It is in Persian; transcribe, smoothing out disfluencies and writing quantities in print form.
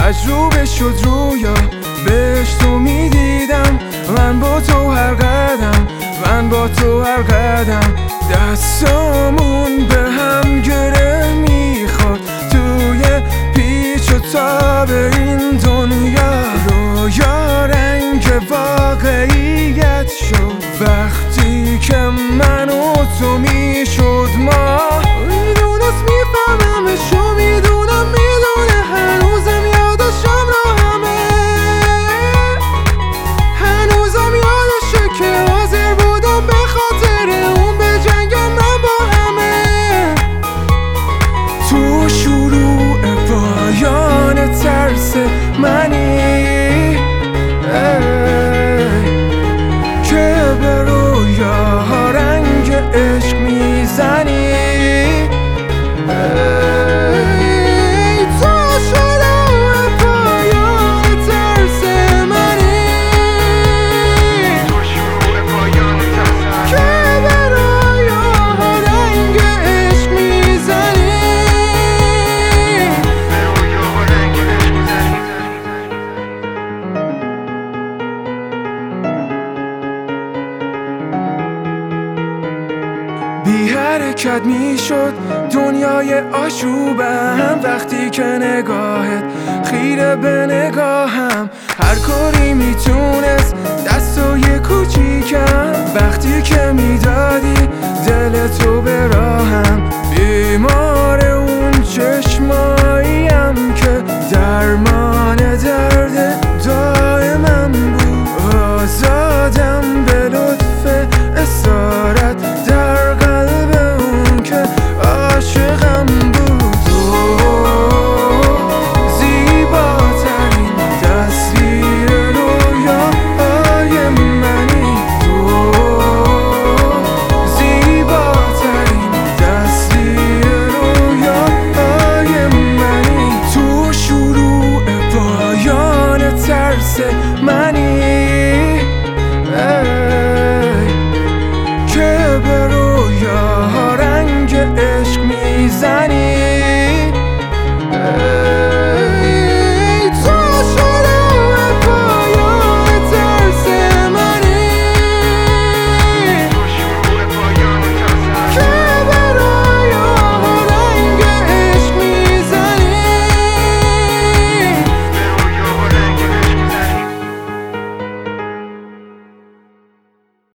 تجربه شد رویا بهش تو میدیدم. من با تو هر قدم، من با تو هر قدم، دستامون به هم گره میخورد توی پیچ و تاب این دنیا. رویا رنگ واقعیت شد وقتی که من و تو میشد ما. میدونست میفهممش و میدونم میدونه، هنوزم یادشم راهمه، هنوزم یادشه که حاضر بودم به خاطر اون به جنگم من با همه. تو شروع پایان ترس منی که به رویاها رنگ عشق میزنی. بی حرکت میشد دنیای آشوبم وقتی که نگاهت خیره به نگاهم. هر کاری میتونست دستای کوچیکم وقتی که میدادی دل تو به راهم. بیمار